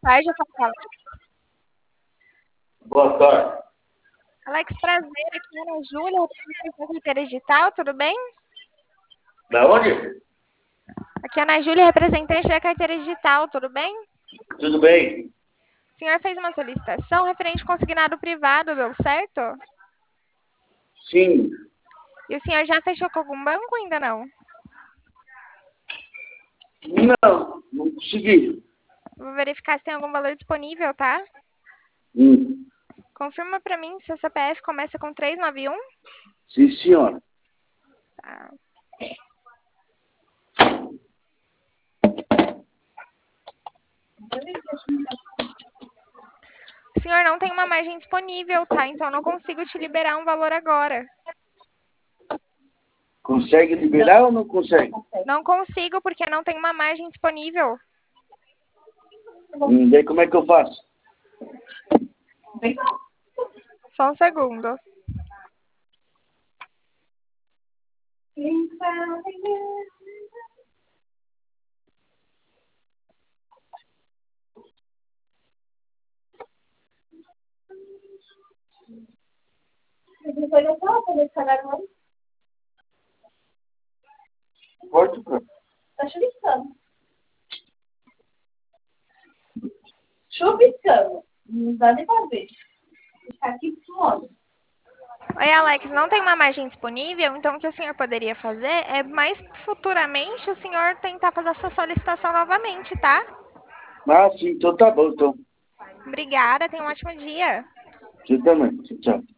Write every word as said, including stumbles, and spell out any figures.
tarde, eu falo com a Alex. Boa tarde. Alex, prazer, aqui é a Ana Júlia, representante da carteira digital, tudo bem? Da onde? Aqui é a Ana Júlia, representante da carteira digital, tudo bem? Tudo bem? O senhor fez uma solicitação referente ao consignado privado, deu certo? Sim. E o senhor já fechou com algum banco ou ainda não? Não, não consegui. Vou verificar se tem algum valor disponível, tá? Hum. Confirma para mim se o C P F começa com trezentos e noventa e um. Sim, senhora. Tá. O senhor não tem uma margem disponível, tá? Então eu não consigo te liberar um valor agora. Consegue liberar ou não consegue? Não consigo porque não tem uma margem disponível. Hum, daí como é que eu faço? Só um segundo. Pode, cara. Tá chuviscando. Chuviscando. Não dá nem pra ver. Está aqui suando. Oi, Alex, não tem uma margem disponível, então o que o senhor poderia fazer é mais futuramente o senhor tentar fazer essa solicitação novamente, tá? Ah, sim, então tá bom, então. Obrigada, tenha um ótimo dia. Você também. Tchau.